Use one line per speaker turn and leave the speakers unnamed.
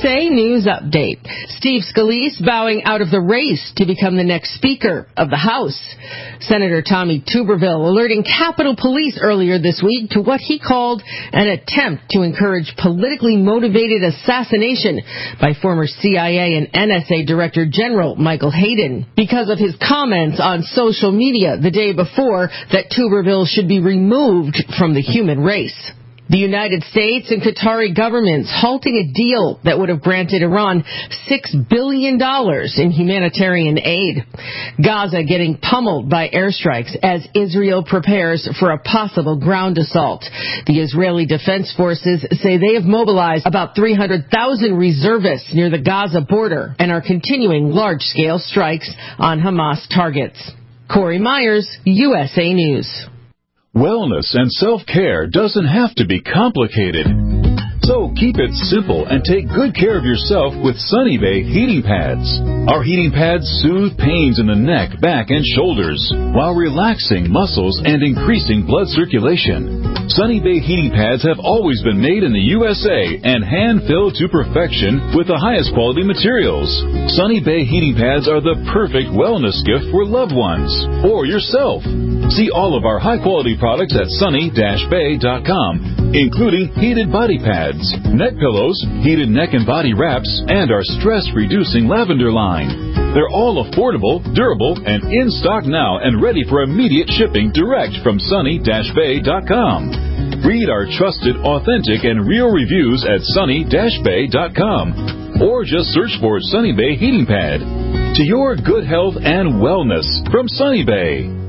USA News Update. Steve Scalise bowing out of the race to become the next Speaker of the House. Senator Tommy Tuberville alerting Capitol Police earlier this week to what he called an attempt to encourage politically motivated assassination by former CIA and NSA Director General Michael Hayden because of his comments on social media the day before that Tuberville should be removed from the human race. The United States and Qatari governments halting a deal that would have granted Iran $6 billion in humanitarian aid. Gaza getting pummeled by airstrikes as Israel prepares for a possible ground assault. The Israeli Defense Forces say they have mobilized about 300,000 reservists near the Gaza border and are continuing large-scale strikes on Hamas targets. Corey Myers, USA News.
Wellness and self-care doesn't have to be complicated. So keep it simple and take good care of yourself with Sunny Bay heating pads. Our heating pads soothe pains in the neck, back, and shoulders while relaxing muscles and increasing blood circulation. Sunny Bay heating pads have always been made in the USA and hand-filled to perfection with the highest quality materials. Sunny Bay heating pads are the perfect wellness gift for loved ones or yourself. See all of our high-quality products at sunny-bay.com, including heated body pads, neck pillows, heated neck and body wraps, and our stress-reducing lavender line. They're all affordable, durable, and in stock now and ready for immediate shipping direct from sunny-bay.com. Read our trusted, authentic, and real reviews at sunny-bay.com or just search for Sunny Bay Heating Pad. To your good health and wellness from Sunny Bay.